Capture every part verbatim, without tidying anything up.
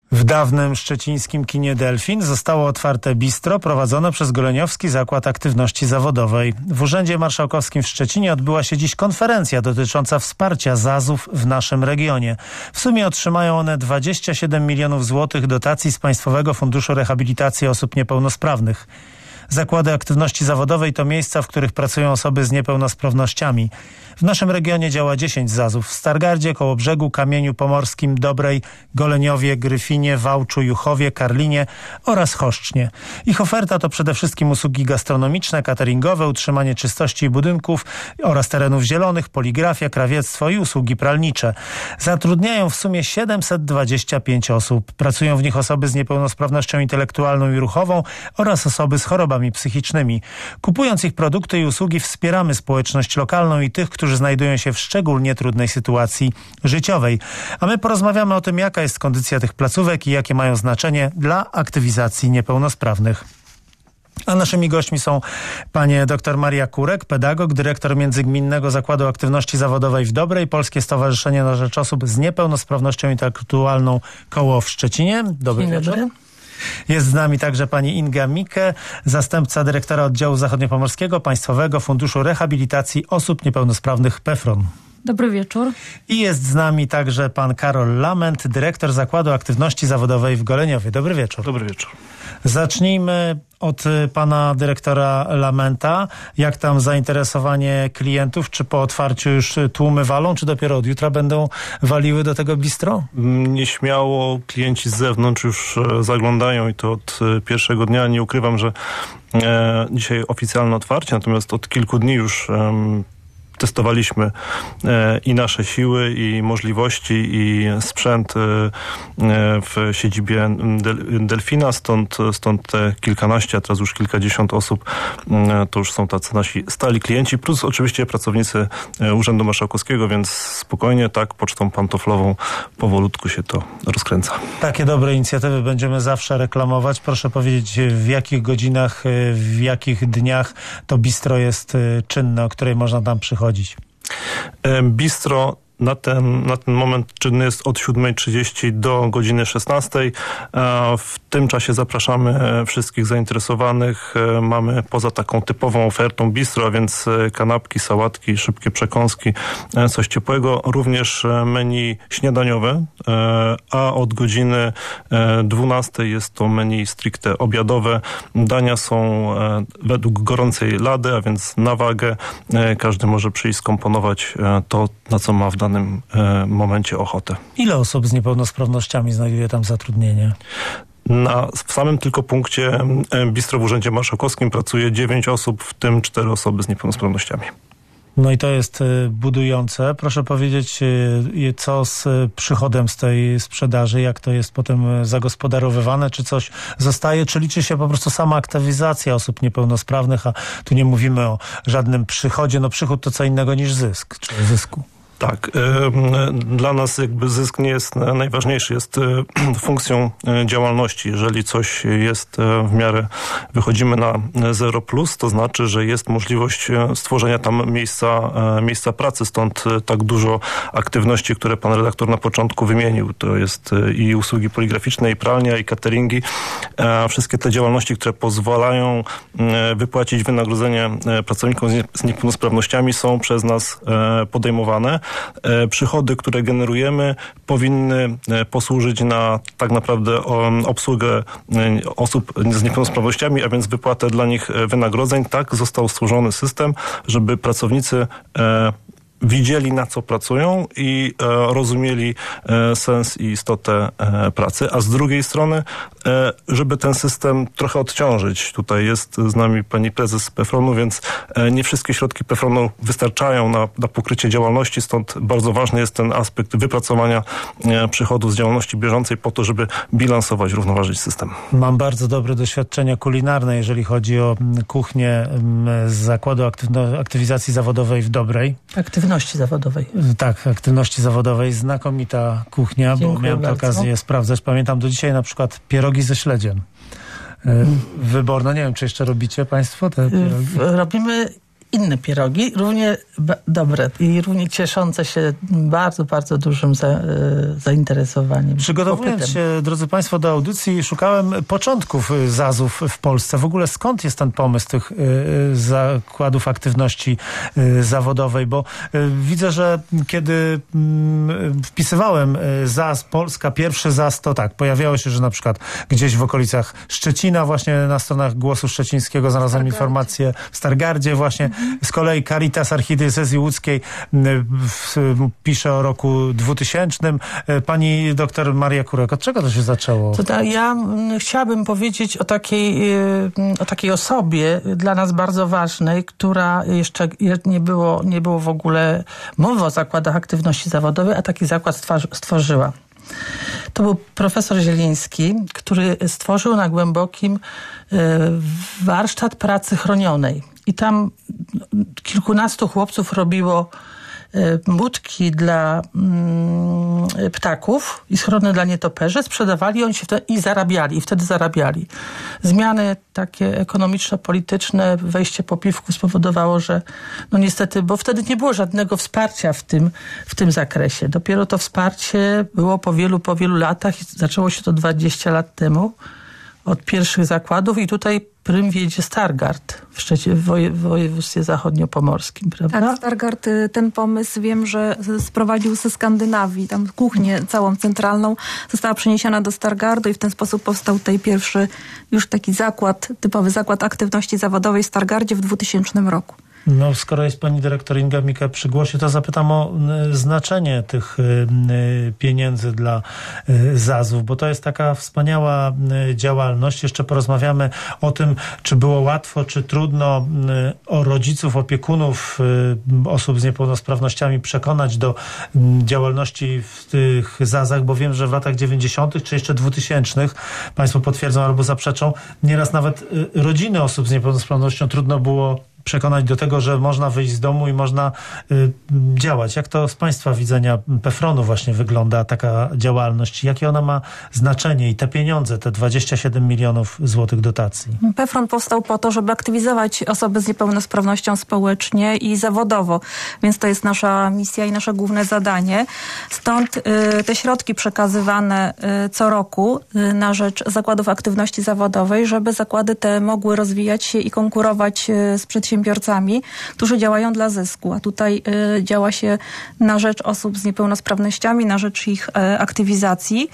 W dawnym szczecińskim kinie Delfin zostało otwarte bistro prowadzone przez Goleniowski Zakład Aktywności Zawodowej. W Urzędzie Marszałkowskim w Szczecinie odbyła się dziś konferencja dotycząca wsparcia zazów w naszym regionie. W sumie otrzymają one dwadzieścia siedem milionów złotych dotacji z Państwowego Funduszu Rehabilitacji Osób Niepełnosprawnych. Zakłady aktywności zawodowej to miejsca, w których pracują osoby z niepełnosprawnościami. W naszym regionie działa dziesięć zazów. W Stargardzie, Kołobrzegu, Kamieniu Pomorskim, Dobrej, Goleniowie, Gryfinie, Wałczu, Juchowie, Karlinie oraz Choszcznie. Ich oferta to przede wszystkim usługi gastronomiczne, cateringowe, utrzymanie czystości budynków oraz terenów zielonych, poligrafia, krawiectwo i usługi pralnicze. Zatrudniają w sumie siedemset dwadzieścia pięć osób. Pracują w nich osoby z niepełnosprawnością intelektualną i ruchową oraz osoby z chorobami psychicznymi. Kupując ich produkty i usługi wspieramy społeczność lokalną i tych, którzy znajdują się w szczególnie trudnej sytuacji życiowej. A my porozmawiamy o tym, jaka jest kondycja tych placówek i jakie mają znaczenie dla aktywizacji niepełnosprawnych. A naszymi gośćmi są panie dr Maria Kurek, pedagog, dyrektor Międzygminnego Zakładu Aktywności Zawodowej w Dobrej, Polskie Stowarzyszenie na Rzecz Osób z Niepełnosprawnością Intelektualną Koło w Szczecinie. Dobry Dzień wieczór. Dobry. Jest z nami także pani Inga Mikke, zastępca dyrektora oddziału zachodniopomorskiego Państwowego Funduszu Rehabilitacji Osób Niepełnosprawnych PEFRON. Dobry wieczór. I jest z nami także pan Karol Lament, dyrektor Zakładu Aktywności Zawodowej w Goleniowie. Dobry wieczór. Dobry wieczór. Zacznijmy od pana dyrektora Lamenta. Jak tam zainteresowanie klientów? Czy po otwarciu już tłumy walą, czy dopiero od jutra będą waliły do tego bistro? Nieśmiało klienci z zewnątrz już zaglądają i to od pierwszego dnia. Nie ukrywam, że e, dzisiaj oficjalne otwarcie, natomiast od kilku dni już e, testowaliśmy e, i nasze siły, i możliwości, i sprzęt e, w siedzibie Del, Delfina, stąd, stąd te kilkanaście, a teraz już kilkadziesiąt osób, e, to już są tacy nasi stali klienci, plus oczywiście pracownicy Urzędu Marszałkowskiego, więc spokojnie, tak, pocztą pantoflową powolutku się to rozkręca. Takie dobre inicjatywy będziemy zawsze reklamować. Proszę powiedzieć, w jakich godzinach, w jakich dniach to bistro jest czynne, o której można tam przychodzić? Bistro na ten, na ten moment czynny jest od siódmej trzydzieści do godziny szesnastej. W tym czasie zapraszamy wszystkich zainteresowanych. Mamy poza taką typową ofertą bistro, a więc kanapki, sałatki, szybkie przekąski, coś ciepłego, również menu śniadaniowe, a od godziny dwunastej jest to menu stricte obiadowe. Dania są według gorącej lady, a więc na wagę. Każdy może przyjść, skomponować to, na co ma w danym danym momencie ochotę. Ile osób z niepełnosprawnościami znajduje tam zatrudnienie? Na, w samym tylko punkcie bistro w Urzędzie Marszałkowskim pracuje dziewięć osób, w tym cztery osoby z niepełnosprawnościami. No i to jest budujące. Proszę powiedzieć, co z przychodem z tej sprzedaży, jak to jest potem zagospodarowywane, czy coś zostaje, czy liczy się po prostu sama aktywizacja osób niepełnosprawnych, a tu nie mówimy o żadnym przychodzie. No przychód to co innego niż zysk, czy zysku. Tak. Dla nas jakby zysk nie jest najważniejszy, jest funkcją działalności. Jeżeli coś jest w miarę, wychodzimy na zero plus, to znaczy, że jest możliwość stworzenia tam miejsca, miejsca pracy, stąd tak dużo aktywności, które pan redaktor na początku wymienił. To jest i usługi poligraficzne, i pralnia, i cateringi. Wszystkie te działalności, które pozwalają wypłacić wynagrodzenie pracownikom z niepełnosprawnościami, są przez nas podejmowane. Przychody, które generujemy, powinny posłużyć na tak naprawdę obsługę osób z niepełnosprawnościami, a więc wypłatę dla nich wynagrodzeń. Tak został stworzony system, żeby pracownicy widzieli, na co pracują i e, rozumieli e, sens i istotę e, pracy, a z drugiej strony, e, żeby ten system trochę odciążyć. Tutaj jest z nami pani prezes PEFRON-u, więc e, nie wszystkie środki PEFRON-u wystarczają na, na pokrycie działalności, stąd bardzo ważny jest ten aspekt wypracowania e, przychodów z działalności bieżącej po to, żeby bilansować, równoważyć system. Mam bardzo dobre doświadczenia kulinarne, jeżeli chodzi o kuchnię z Zakładu Aktywno- Aktywizacji Zawodowej w Dobrej. Aktywności zawodowej. Tak, aktywności zawodowej. Znakomita kuchnia, Dziękuję bo miałem bardzo. okazję sprawdzać. Pamiętam do dzisiaj na przykład pierogi ze śledziem. Hmm. Wyborne. Nie wiem, czy jeszcze robicie państwo te pierogi? Robimy inne pierogi, równie ba- dobre i równie cieszące się bardzo, bardzo dużym za, e, zainteresowaniem. Przygotowując popytem. się, drodzy Państwo, do audycji, szukałem początków zazów w Polsce. W ogóle skąd jest ten pomysł tych y, zakładów aktywności y, zawodowej? Bo y, widzę, że kiedy y, wpisywałem y, Z A S Polska, pierwszy Z A S, to tak, pojawiało się, że na przykład gdzieś w okolicach Szczecina, właśnie na stronach Głosu Szczecińskiego znalazłem informację, w Stargardzie właśnie. Mhm. Z kolei Caritas Archidiecezji Łódzkiej y, y, pisze o roku dwutysięcznym. Y, pani doktor Maria Kurek, od czego to się zaczęło? To ta, ja m, chciałabym powiedzieć o takiej, y, o takiej osobie dla nas bardzo ważnej, która jeszcze nie było, nie było w ogóle mowy o zakładach aktywności zawodowej, a taki zakład stwarzy, stworzyła. To był profesor Zieliński, który stworzył na Głębokim y, warsztat pracy chronionej. I tam kilkunastu chłopców robiło budki dla mm, ptaków i schrony dla nietoperzy, sprzedawali oni się wtedy, i zarabiali, i wtedy zarabiali. Zmiany takie ekonomiczno-polityczne, wejście po piwku spowodowało, że no niestety, bo wtedy nie było żadnego wsparcia w tym, w tym zakresie. Dopiero to wsparcie było po wielu, po wielu latach i zaczęło się to dwadzieścia lat temu od pierwszych zakładów i tutaj prym wiedzie Stargard w, Szczecie, w, woje, w województwie zachodniopomorskim, prawda? Tak, Stargard ten pomysł wiem, że sprowadził ze Skandynawii. Tam kuchnię całą centralną została przeniesiona do Stargardu i w ten sposób powstał tutaj pierwszy już taki zakład, typowy zakład aktywności zawodowej w Stargardzie w dwutysięcznym roku. No, skoro jest pani dyrektor Inga Mika przy głosie, to zapytam o y, znaczenie tych y, y, pieniędzy dla y, zazów, bo to jest taka wspaniała y, działalność. Jeszcze porozmawiamy o tym, czy było łatwo, czy trudno y, o rodziców, opiekunów y, osób z niepełnosprawnościami przekonać do y, działalności w tych zazach, bo wiem, że w latach dziewięćdziesiątych czy jeszcze dwutysięcznych, państwo potwierdzą albo zaprzeczą, nieraz nawet y, rodziny osób z niepełnosprawnością trudno było przekonać do tego, że można wyjść z domu i można y, działać. Jak to z państwa widzenia PEFRON-u właśnie wygląda taka działalność? Jakie ona ma znaczenie i te pieniądze, te dwadzieścia siedem milionów złotych dotacji? PEFRON powstał po to, żeby aktywizować osoby z niepełnosprawnością społecznie i zawodowo, więc to jest nasza misja i nasze główne zadanie. Stąd y, te środki przekazywane y, co roku y, na rzecz zakładów aktywności zawodowej, żeby zakłady te mogły rozwijać się i konkurować y, z przedsiębiorcami, którzy działają dla zysku, a tutaj y, działa się na rzecz osób z niepełnosprawnościami, na rzecz ich y, aktywizacji.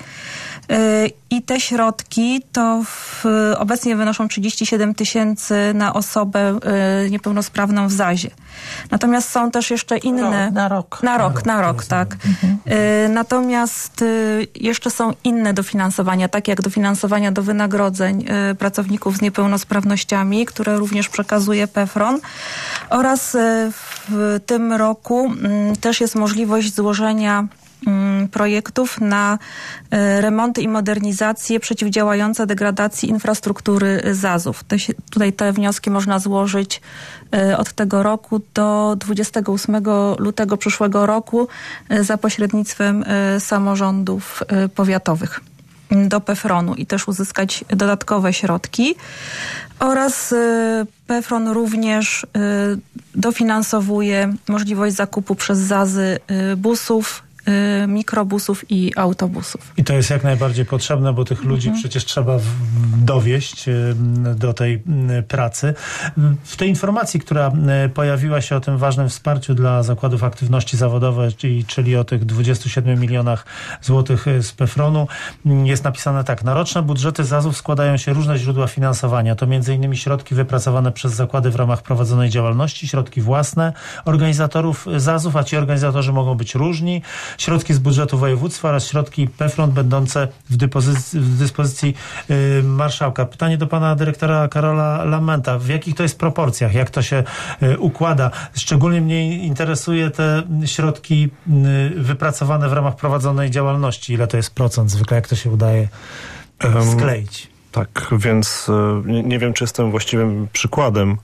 Y, I te środki to w, obecnie wynoszą trzydzieści siedem tysięcy na osobę y, niepełnosprawną w zazie. Natomiast są też jeszcze inne... Na rok. Na rok, na rok, tak. Mhm. Y, natomiast y, jeszcze są inne dofinansowania, takie jak dofinansowania do wynagrodzeń y, pracowników z niepełnosprawnościami, które również przekazuje PEFRON. Oraz y, w tym roku y, też jest możliwość złożenia projektów na remonty i modernizacje przeciwdziałające degradacji infrastruktury zazów. Te, tutaj te wnioski można złożyć od tego roku do dwudziestego ósmego lutego przyszłego roku za pośrednictwem samorządów powiatowych do PEFRON-u i też uzyskać dodatkowe środki. Oraz PEFRON również dofinansowuje możliwość zakupu przez zazy busów, mikrobusów i autobusów. I to jest jak najbardziej potrzebne, bo tych ludzi mhm. przecież trzeba w, dowieść do tej pracy. W tej informacji, która pojawiła się o tym ważnym wsparciu dla zakładów aktywności zawodowej, czyli, czyli o tych dwudziestu siedmiu milionach złotych z PEFRON-u, jest napisane tak. Na roczne budżety zazów składają się różne źródła finansowania. To między innymi środki wypracowane przez zakłady w ramach prowadzonej działalności, środki własne organizatorów zazów, a ci organizatorzy mogą być różni, środki z budżetu województwa oraz środki PEFRON będące w, dyspozycji, w dyspozycji yy, marszałka. Pytanie do pana dyrektora Karola Lamenta. W jakich to jest proporcjach? Jak to się yy, układa? Szczególnie mnie interesuje te środki yy, wypracowane w ramach prowadzonej działalności. Ile to jest procent zwykle? Jak to się udaje um, skleić? Tak, więc nie, nie wiem, czy jestem właściwym przykładem.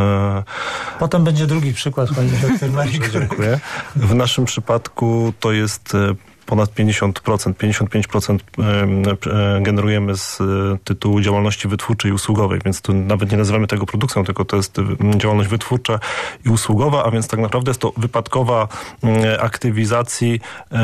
Potem będzie drugi przykład, pani doktor Marii. Dziękuję. W naszym przypadku to jest ponad pięćdziesiąt procent, pięćdziesiąt pięć procent generujemy z tytułu działalności wytwórczej i usługowej, więc tu nawet nie nazywamy tego produkcją, tylko to jest działalność wytwórcza i usługowa, a więc tak naprawdę jest to wypadkowa aktywizacji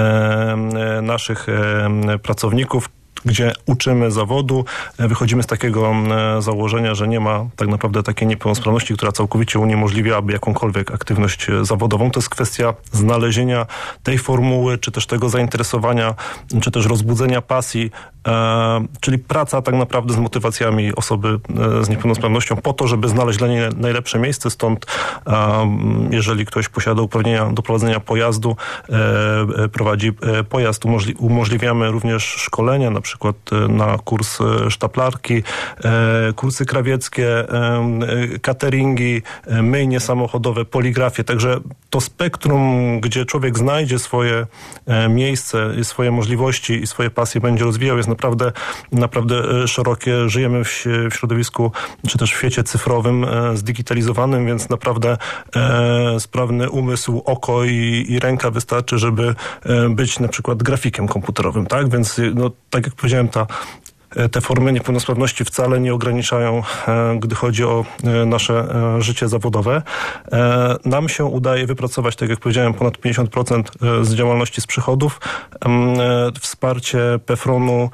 naszych pracowników, gdzie uczymy zawodu. Wychodzimy z takiego założenia, że nie ma tak naprawdę takiej niepełnosprawności, która całkowicie uniemożliwiałaby jakąkolwiek aktywność zawodową. To jest kwestia znalezienia tej formuły, czy też tego zainteresowania, czy też rozbudzenia pasji, e, czyli praca tak naprawdę z motywacjami osoby z niepełnosprawnością po to, żeby znaleźć dla niej najlepsze miejsce. Stąd e, jeżeli ktoś posiada uprawnienia do prowadzenia pojazdu, e, prowadzi pojazd, umożli- umożliwiamy również szkolenia, na przykład na kurs sztaplarki, kursy krawieckie, cateringi, myjnie samochodowe, poligrafię. Także to spektrum, gdzie człowiek znajdzie swoje miejsce, swoje możliwości i swoje pasje będzie rozwijał, jest naprawdę, naprawdę szerokie. Żyjemy w środowisku, czy też w świecie cyfrowym, zdigitalizowanym, więc naprawdę sprawny umysł, oko i, i ręka wystarczy, żeby być na przykład grafikiem komputerowym, tak? Więc no, tak jak powiedziałem, ta, te formy niepełnosprawności wcale nie ograniczają, gdy chodzi o nasze życie zawodowe. Nam się udaje wypracować, tak jak powiedziałem, ponad pięćdziesiąt procent z działalności z przychodów. Wsparcie PFRON-u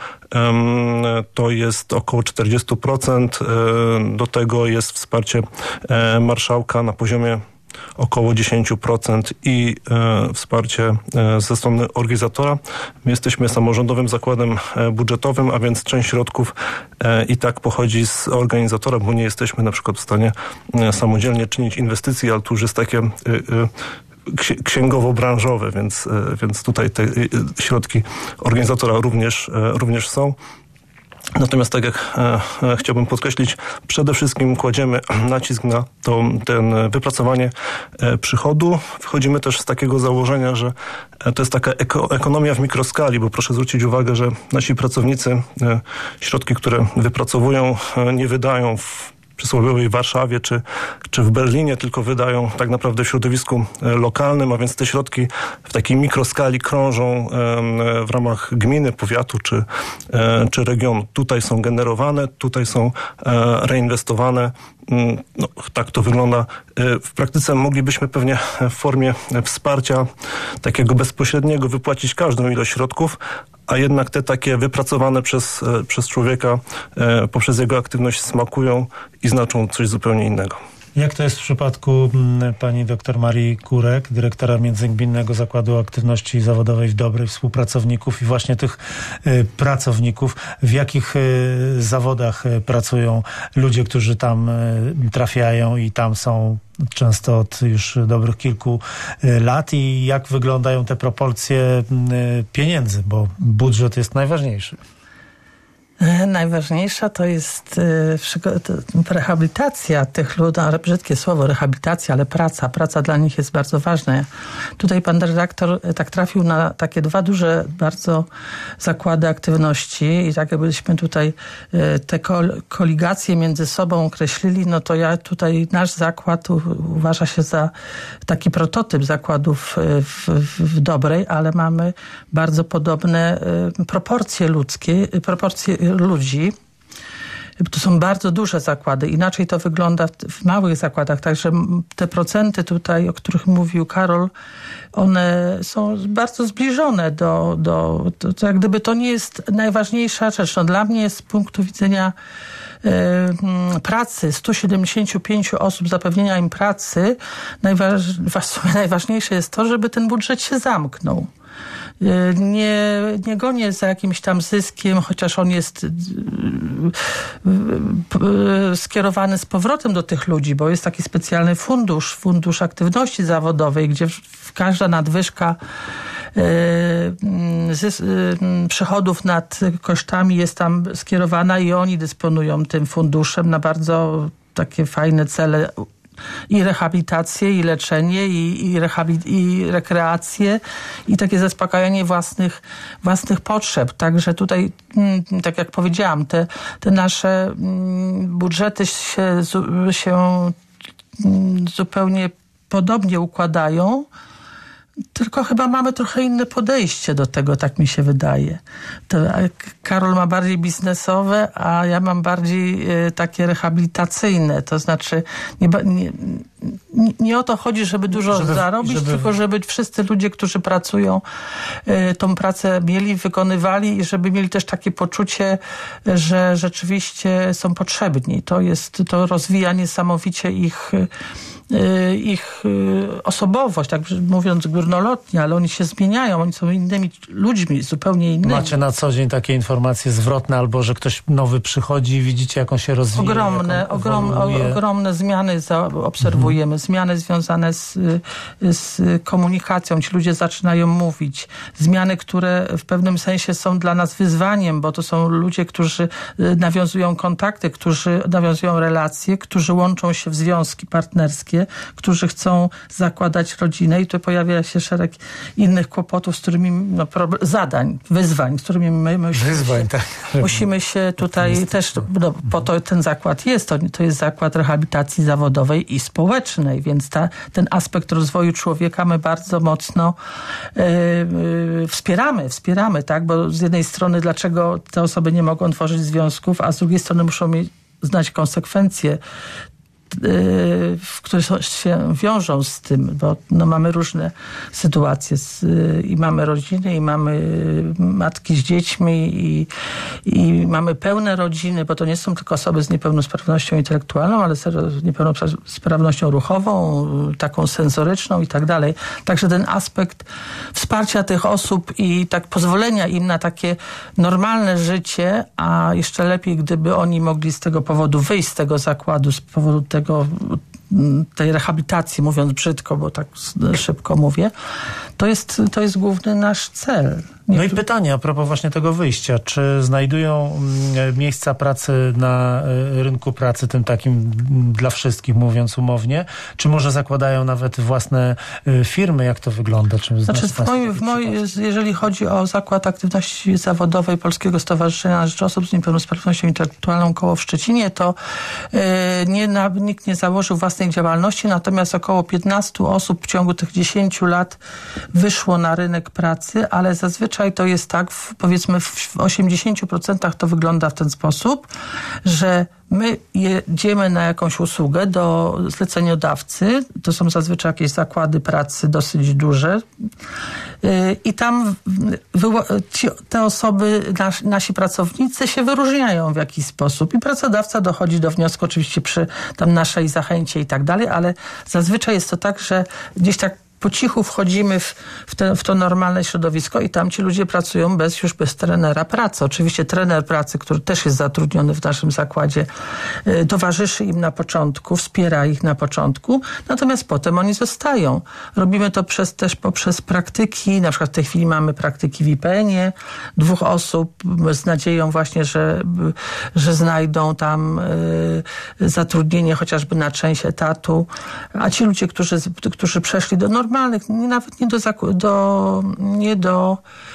to jest około czterdzieści procent. Do tego jest wsparcie marszałka na poziomie około dziesięć procent i e, wsparcie e, ze strony organizatora. My jesteśmy samorządowym zakładem e, budżetowym, a więc część środków e, i tak pochodzi z organizatora, bo nie jesteśmy na przykład w stanie e, samodzielnie czynić inwestycji, ale tu już jest takie e, e, księgowo-branżowe, więc, e, więc tutaj te e, środki organizatora również, e, również są. Natomiast tak jak e, chciałbym podkreślić, przede wszystkim kładziemy nacisk na to ten wypracowanie e, przychodu. Wychodzimy też z takiego założenia, że e, to jest taka eko, ekonomia w mikroskali, bo proszę zwrócić uwagę, że nasi pracownicy e, środki, które wypracowują, e, nie wydają w przysłowiowej Warszawie czy, czy w Berlinie, tylko wydają tak naprawdę w środowisku lokalnym, a więc te środki w takiej mikroskali krążą w ramach gminy, powiatu czy, czy regionu. Tutaj są generowane, tutaj są reinwestowane. No, tak to wygląda. W praktyce moglibyśmy pewnie w formie wsparcia takiego bezpośredniego wypłacić każdą ilość środków, a jednak te takie wypracowane przez, przez człowieka poprzez jego aktywność smakują i znaczą coś zupełnie innego. Jak to jest w przypadku pani dr Marii Kurek, dyrektora Międzygminnego Zakładu Aktywności Zawodowej w Dobrej, współpracowników i właśnie tych y, pracowników? W jakich y, zawodach y, pracują ludzie, którzy tam y, trafiają i tam są często od już dobrych kilku y, lat i jak wyglądają te proporcje y, pieniędzy, bo budżet jest najważniejszy? Najważniejsza to jest rehabilitacja tych ludzi, ale brzydkie słowo rehabilitacja, ale praca. Praca dla nich jest bardzo ważna. Tutaj pan redaktor tak trafił na takie dwa duże bardzo zakłady aktywności i tak jakbyśmy tutaj te koligacje między sobą określili, no to ja tutaj nasz zakład u, uważa się za taki prototyp zakładów w, w, w Dobrej, ale mamy bardzo podobne proporcje ludzkie, proporcje ludzi. To są bardzo duże zakłady. Inaczej to wygląda w, w małych zakładach. Także te procenty tutaj, o których mówił Karol, one są bardzo zbliżone do... do to, to jak gdyby to nie jest najważniejsza rzecz. No, dla mnie z punktu widzenia y, pracy, stu siedemdziesięciu pięciu osób, zapewnienia im pracy, najważ, najważniejsze jest to, żeby ten budżet się zamknął. Nie, nie gonię za jakimś tam zyskiem, chociaż on jest skierowany z powrotem do tych ludzi, bo jest taki specjalny fundusz, fundusz aktywności zawodowej, gdzie każda nadwyżka przychodów nad kosztami jest tam skierowana i oni dysponują tym funduszem na bardzo takie fajne cele, i rehabilitację, i leczenie, i, i, rehabil- i rekreację, i takie zaspokajanie własnych, własnych potrzeb. Także tutaj, tak jak powiedziałam, te, te nasze budżety się, się zupełnie podobnie układają. Tylko chyba mamy trochę inne podejście do tego, tak mi się wydaje. To Karol ma bardziej biznesowe, a ja mam bardziej y, takie rehabilitacyjne. To znaczy nie, nie, nie o to chodzi, żeby dużo żeby, zarobić, żeby... tylko żeby wszyscy ludzie, którzy pracują, y, tą pracę mieli, wykonywali i żeby mieli też takie poczucie, że rzeczywiście są potrzebni. To jest, to rozwija niesamowicie ich ich osobowość, tak mówiąc górnolotnie, ale oni się zmieniają, oni są innymi ludźmi, zupełnie innymi. Macie na co dzień takie informacje zwrotne, albo że ktoś nowy przychodzi i widzicie, jak on się rozwija? Ogromne, ogrom, ogromne zmiany obserwujemy, mhm. zmiany związane z, z komunikacją. Ci ludzie zaczynają mówić. Zmiany, które w pewnym sensie są dla nas wyzwaniem, bo to są ludzie, którzy nawiązują kontakty, którzy nawiązują relacje, którzy łączą się w związki partnerskie, którzy chcą zakładać rodzinę i tu pojawia się szereg innych kłopotów, z którymi, no, problem, zadań, wyzwań, z którymi my musimy, wyzwań, tak. musimy się tutaj też, no, po to ten zakład jest, to, to jest zakład rehabilitacji zawodowej i społecznej, więc ta, ten aspekt rozwoju człowieka my bardzo mocno yy, yy, wspieramy, wspieramy, tak, bo z jednej strony dlaczego te osoby nie mogą tworzyć związków, a z drugiej strony muszą mieć, znać konsekwencje, które się wiążą z tym, bo no, mamy różne sytuacje z, i mamy rodziny, i mamy matki z dziećmi i, i mamy pełne rodziny, bo to nie są tylko osoby z niepełnosprawnością intelektualną, ale z niepełnosprawnością ruchową, taką sensoryczną i tak dalej. Także ten aspekt wsparcia tych osób i tak pozwolenia im na takie normalne życie, a jeszcze lepiej, gdyby oni mogli z tego powodu wyjść z tego zakładu, z powodu tego Tego, tej rehabilitacji, mówiąc brzydko, bo tak szybko mówię, to jest, to jest główny nasz cel. No i pytanie a propos właśnie tego wyjścia. Czy znajdują miejsca pracy na rynku pracy, tym takim dla wszystkich, mówiąc umownie? Czy może zakładają nawet własne firmy? Jak to wygląda? Czy znaczy, w moim, w moim, jeżeli chodzi o Zakład Aktywności Zawodowej Polskiego Stowarzyszenia na Rzecz Osób z Niepełnosprawnością Intelektualną koło w Szczecinie, to yy, nie, na, nikt nie założył własnej działalności, natomiast około piętnaście osób w ciągu tych dziesięciu lat wyszło na rynek pracy, ale zazwyczaj to jest tak, w, powiedzmy w osiemdziesięciu procentach to wygląda w ten sposób, że my jedziemy na jakąś usługę do zleceniodawcy, to są zazwyczaj jakieś zakłady pracy dosyć duże yy, i tam ci, te osoby, nas, nasi pracownicy się wyróżniają w jakiś sposób i pracodawca dochodzi do wniosku, oczywiście przy tam naszej zachęcie i tak dalej, ale zazwyczaj jest to tak, że gdzieś tak po cichu wchodzimy w, w, te, w to normalne środowisko i tam ci ludzie pracują bez, już bez trenera pracy. Oczywiście trener pracy, który też jest zatrudniony w naszym zakładzie, y, towarzyszy im na początku, wspiera ich na początku, natomiast potem oni zostają. Robimy to przez, też poprzez praktyki, na przykład w tej chwili mamy praktyki w I P N-ie, dwóch osób z nadzieją właśnie, że, że znajdą tam y, zatrudnienie chociażby na część etatu, a ci ludzie, którzy, którzy przeszli do normalnych, nawet nie do, do, nie do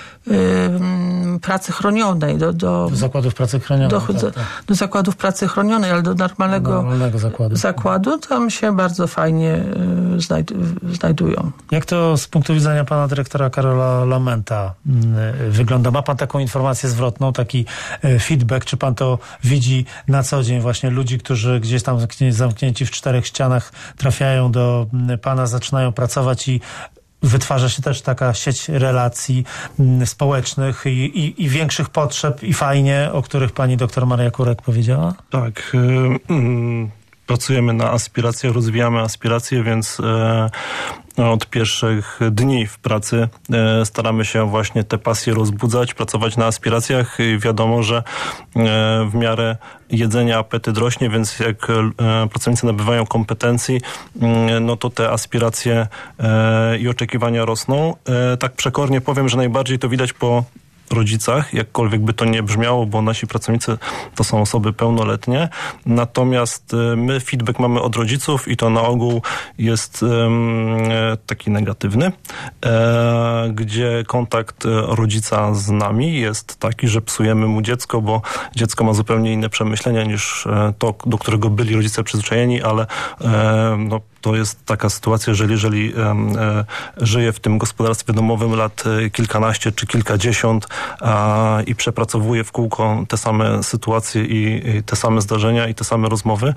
yy, pracy chronionej. Do, do, do zakładów pracy chronionej. Do, tak, do, tak. do zakładów pracy chronionej, ale do normalnego, normalnego zakładu. zakładu tam się bardzo fajnie yy, znajd, znajdują. Jak to z punktu widzenia pana dyrektora Karola Lamenta yy, wygląda? Ma pan taką informację zwrotną, taki yy, feedback? Czy pan to widzi na co dzień? Właśnie ludzi, którzy gdzieś tam zamknięci w czterech ścianach trafiają do yy, pana, zaczynają pracować i wytwarza się też taka sieć relacji mm, społecznych i, i, i większych potrzeb i fajnie, o których pani doktor Maria Kurek powiedziała? Tak. Y, y, pracujemy na aspiracjach, rozwijamy aspiracje, więc y, od pierwszych dni w pracy y, staramy się właśnie te pasje rozbudzać, pracować na aspiracjach i wiadomo, że y, w miarę jedzenia apetyt rośnie, więc jak e, pracownicy nabywają kompetencji, e, no to te aspiracje e, i oczekiwania rosną. E, tak przekornie powiem, że najbardziej to widać po rodzicach, jakkolwiek by to nie brzmiało, bo nasi pracownicy to są osoby pełnoletnie. Natomiast my feedback mamy od rodziców i to na ogół jest um, taki negatywny, e, gdzie kontakt rodzica z nami jest taki, że psujemy mu dziecko, bo dziecko ma zupełnie inne przemyślenia niż to, do którego byli rodzice przyzwyczajeni, ale e, no, to jest taka sytuacja, jeżeli, jeżeli żyje w tym gospodarstwie domowym lat kilkanaście czy kilkadziesiąt a, i przepracowuje w kółko te same sytuacje i, i te same zdarzenia i te same rozmowy,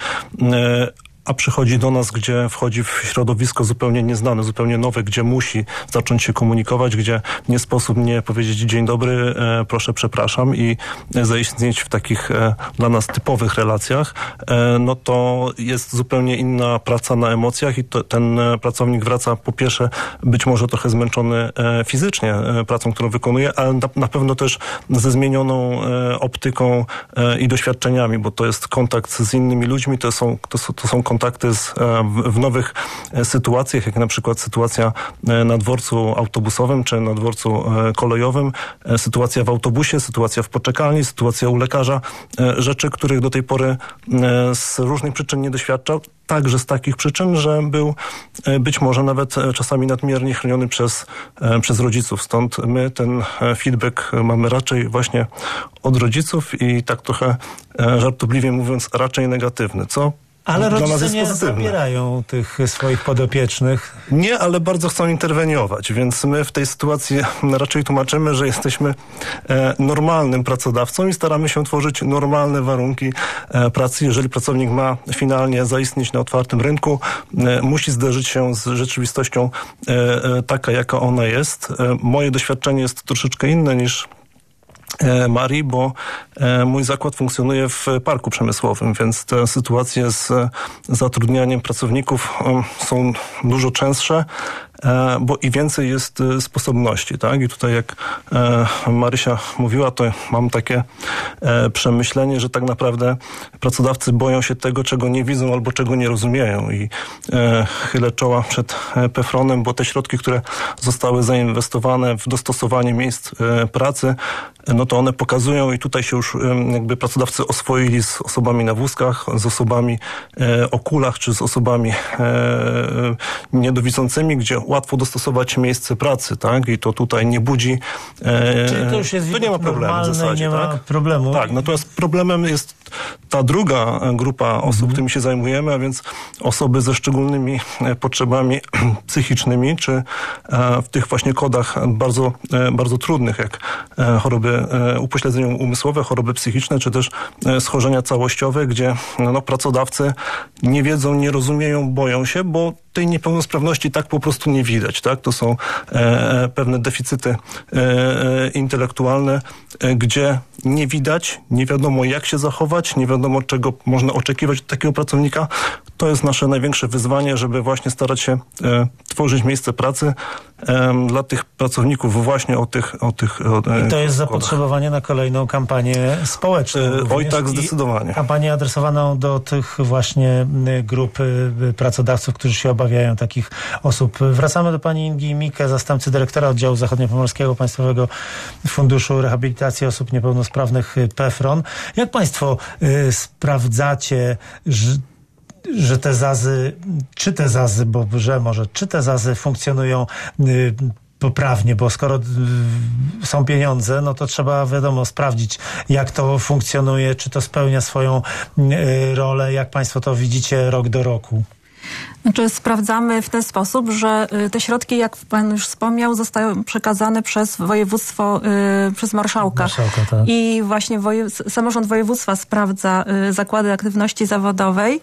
a przychodzi do nas, gdzie wchodzi w środowisko zupełnie nieznane, zupełnie nowe, gdzie musi zacząć się komunikować, gdzie nie sposób nie powiedzieć dzień dobry, e, proszę, przepraszam i zaistnieć w takich e, dla nas typowych relacjach, e, no to jest zupełnie inna praca na emocjach i to, ten pracownik wraca po pierwsze być może trochę zmęczony e, fizycznie e, pracą, którą wykonuje, ale na, na pewno też ze zmienioną e, optyką e, i doświadczeniami, bo to jest kontakt z innymi ludźmi, to są, to, są- to są kontakty z, w, w nowych sytuacjach, jak na przykład sytuacja na dworcu autobusowym czy na dworcu kolejowym, sytuacja w autobusie, sytuacja w poczekalni, sytuacja u lekarza, rzeczy, których do tej pory z różnych przyczyn nie doświadczał. Także z takich przyczyn, że był być może nawet czasami nadmiernie chroniony przez, przez rodziców. Stąd my ten feedback mamy raczej właśnie od rodziców i tak trochę żartobliwie mówiąc raczej negatywny, co Ale dla nas rodzice jest nie pozytywne. zabierają tych swoich podopiecznych. Nie, ale bardzo chcą interweniować, więc my w tej sytuacji raczej tłumaczymy, że jesteśmy e, normalnym pracodawcą i staramy się tworzyć normalne warunki e, pracy. Jeżeli pracownik ma finalnie zaistnieć na otwartym rynku, e, musi zderzyć się z rzeczywistością e, e, taka, jaka ona jest. E, moje doświadczenie jest troszeczkę inne niż Marii, bo mój zakład funkcjonuje w parku przemysłowym, więc te sytuacje z zatrudnianiem pracowników są dużo częstsze, bo i więcej jest sposobności, tak? I tutaj jak Marysia mówiła, to mam takie przemyślenie, że tak naprawdę pracodawcy boją się tego, czego nie widzą albo czego nie rozumieją i chylę czoła przed PFRON-em, bo te środki, które zostały zainwestowane w dostosowanie miejsc pracy, no to one pokazują i tutaj się już jakby pracodawcy oswoili z osobami na wózkach, z osobami e, o kulach, czy z osobami e, niedowidzącymi, gdzie łatwo dostosować miejsce pracy, tak? I to tutaj nie budzi... E, Czyli to już jest to nie ma problemu w zasadzie, nie ma tak? problemu. Tak, natomiast problemem jest ta druga grupa osób, Mhm. którymi się zajmujemy, a więc osoby ze szczególnymi potrzebami psychicznymi, czy e, w tych właśnie kodach bardzo, e, bardzo trudnych, jak e, choroby e, upośledzenia umysłowe, choroby psychiczne, czy też e, schorzenia całościowe, gdzie no, pracodawcy nie wiedzą, nie rozumieją, boją się, bo tej niepełnosprawności tak po prostu nie widać, tak? To są e, pewne deficyty e, e, intelektualne, e, gdzie nie widać, nie wiadomo jak się zachować, nie wiadomo czego można oczekiwać od takiego pracownika. To jest nasze największe wyzwanie, żeby właśnie starać się e, tworzyć miejsce pracy e, dla tych pracowników właśnie o tych... O tych o, I to jest kodach. zapotrzebowanie na kolejną kampanię społeczną. E, oj również. tak, I zdecydowanie. Kampanię adresowaną do tych właśnie y, grup y, pracodawców, którzy się obawiają takich osób. Wracamy do pani Ingi Mike, zastępcy dyrektora oddziału zachodniopomorskiego Państwowego Funduszu Rehabilitacji Osób Niepełnosprawnych y, PFRON. Jak państwo y, sprawdzacie, że że te zazy, czy te zazy, bo że może, czy te zazy funkcjonują y, poprawnie, bo skoro y, są pieniądze, no to trzeba, wiadomo, sprawdzić, jak to funkcjonuje, czy to spełnia swoją y, rolę, jak państwo to widzicie rok do roku. Znaczy sprawdzamy w ten sposób, że y, te środki, jak pan już wspomniał, zostają przekazane przez województwo, y, przez marszałka. Marszałka, tak. I właśnie woje, samorząd województwa sprawdza y, zakłady aktywności zawodowej.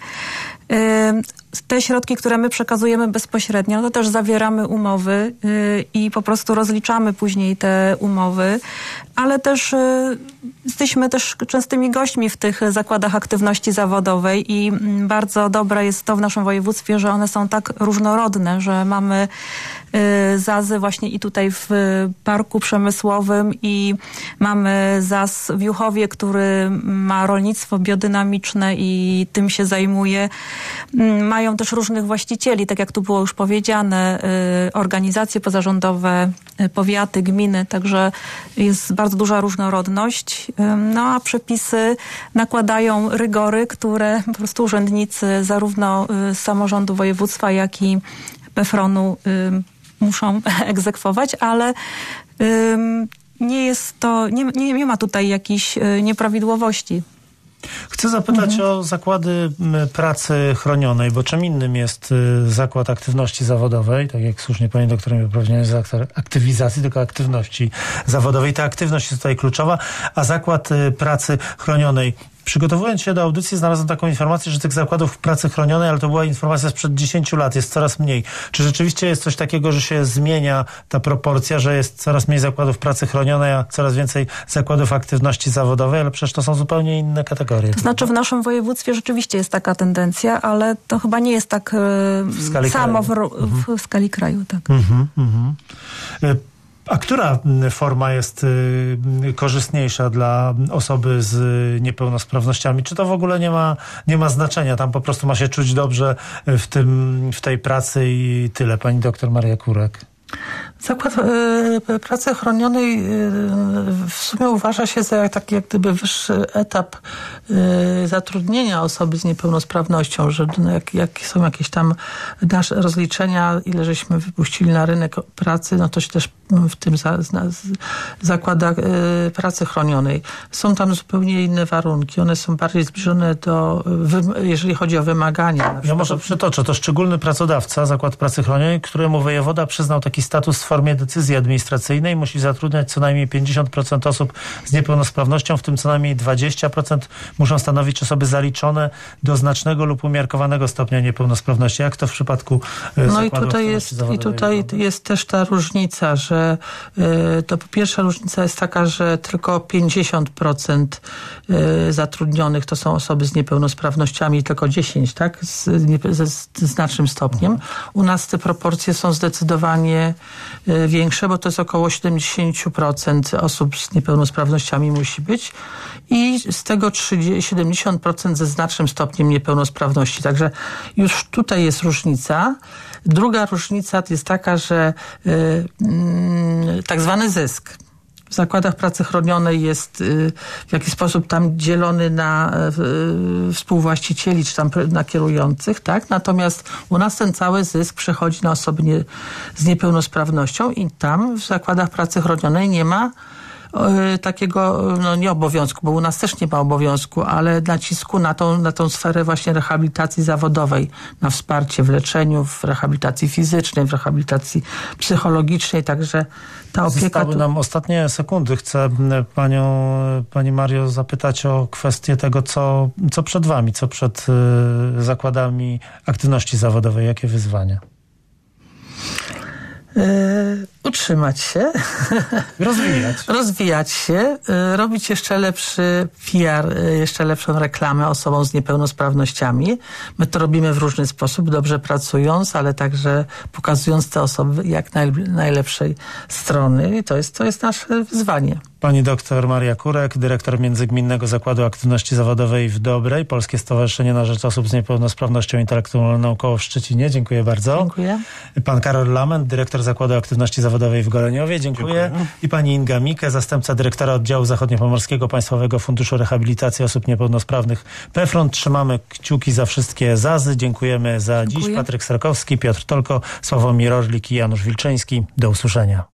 Y, te środki, które my przekazujemy bezpośrednio, no to też zawieramy umowy y, i po prostu rozliczamy później te umowy, ale też y, jesteśmy też częstymi gośćmi w tych zakładach aktywności zawodowej i mm, bardzo dobre jest to w naszym województwie, że one są tak różnorodne, że mamy y, zazy właśnie i tutaj w parku przemysłowym i mamy zaz w Juchowie, który ma rolnictwo biodynamiczne i tym się zajmuje. Mm, Mają też różnych właścicieli, tak jak tu było już powiedziane, y, organizacje pozarządowe, y, powiaty, gminy, także jest bardzo duża różnorodność. Y, no a przepisy nakładają rygory, które po prostu urzędnicy zarówno y, z samorządu województwa, jak i PFRON-u y, muszą egzekwować, ale y, nie jest to, nie, nie, nie ma tutaj jakichś y, nieprawidłowości. Chcę zapytać mhm. o zakłady pracy chronionej, bo czym innym jest zakład aktywności zawodowej, tak jak słusznie pani doktor mi powiedziała, nie jest aktywizacji, tylko aktywności zawodowej. Ta aktywność jest tutaj kluczowa, a zakład pracy chronionej. Przygotowując się do audycji, znalazłem taką informację, że tych zakładów pracy chronionej, ale to była informacja sprzed dziesięciu lat, jest coraz mniej. Czy rzeczywiście jest coś takiego, że się zmienia ta proporcja, że jest coraz mniej zakładów pracy chronionej, a coraz więcej zakładów aktywności zawodowej, ale przecież to są zupełnie inne kategorie. To znaczy w naszym województwie rzeczywiście jest taka tendencja, ale to chyba nie jest tak w skali samo w, w, w skali kraju. Tak. Mhm, mhm. A która forma jest y, korzystniejsza dla osoby z niepełnosprawnościami? Czy to w ogóle nie ma, nie ma znaczenia? Tam po prostu ma się czuć dobrze w tym, w tej pracy i tyle. Pani doktor Maria Kurek. Zakład y, pracy chronionej y, w sumie uważa się za taki jak gdyby wyższy etap y, zatrudnienia osoby z niepełnosprawnością, że no, jak, jak są jakieś tam nasze rozliczenia, ile żeśmy wypuścili na rynek pracy, no to się też w tym za, za, zakłada y, pracy chronionej. Są tam zupełnie inne warunki. One są bardziej zbliżone do, wy, jeżeli chodzi o wymagania. Ja może przytoczę. To szczególny pracodawca, Zakład Pracy Chronionej, któremu wojewoda przyznał taki status w formie decyzji administracyjnej, musi zatrudniać co najmniej pięćdziesiąt procent osób z niepełnosprawnością, w tym co najmniej dwadzieścia procent muszą stanowić osoby zaliczone do znacznego lub umiarkowanego stopnia niepełnosprawności. Jak to w przypadku No Zakładu i tutaj jest, i tutaj jest też ta różnica, że y, to po pierwsza różnica jest taka, że tylko pięćdziesiąt procent y, zatrudnionych to są osoby z niepełnosprawnościami, tylko dziesięć, tak? Z, nie, ze, z znacznym stopniem. U nas te proporcje są zdecydowanie y, większe, bo to jest około siedemdziesiąt procent osób z niepełnosprawnościami musi być i z tego trzydzieści, siedemdziesiąt procent ze znacznym stopniem niepełnosprawności. Także już tutaj jest różnica. Druga różnica jest taka, że y, y, tak zwany zysk w zakładach pracy chronionej jest y, w jakiś sposób tam dzielony na y, współwłaścicieli czy tam na kierujących, tak? Natomiast u nas ten cały zysk przechodzi na osoby nie, z niepełnosprawnością i tam w zakładach pracy chronionej nie ma takiego, no nie obowiązku, bo u nas też nie ma obowiązku, ale nacisku na tą, na tą sferę właśnie rehabilitacji zawodowej, na wsparcie w leczeniu, w rehabilitacji fizycznej, w rehabilitacji psychologicznej, także ta opieka... Zostały tu... nam ostatnie sekundy. Chcę panią, pani Mario zapytać o kwestię tego, co, co przed wami, co przed y, zakładami aktywności zawodowej, jakie wyzwania? Yy, utrzymać się. Rozwijać. Rozwijać się. Yy, robić jeszcze lepszy P R, yy, jeszcze lepszą reklamę osobom z niepełnosprawnościami. My to robimy w różny sposób, dobrze pracując, ale także pokazując te osoby jak naj- najlepszej strony. I to jest, to jest nasze wyzwanie. Pani doktor Maria Kurek, dyrektor Międzygminnego Zakładu Aktywności Zawodowej w Dobrej, Polskie Stowarzyszenie na Rzecz Osób z Niepełnosprawnością Intelektualną Koło w Szczecinie. Dziękuję bardzo. Dziękuję. Pan Karol Lament, dyrektor Zakładu Aktywności Zawodowej w Goleniowie. Dziękuję. Dziękuję. I pani Inga Mikke, zastępca dyrektora Oddziału Zachodniopomorskiego Państwowego Funduszu Rehabilitacji Osób Niepełnosprawnych PFRON. Trzymamy kciuki za wszystkie zazy. Dziękujemy za Dziękuję. Dziś. Patryk Strakowski, Piotr Tolko, Sławomir Orlik i Janusz Wilczyński. Do usłyszenia.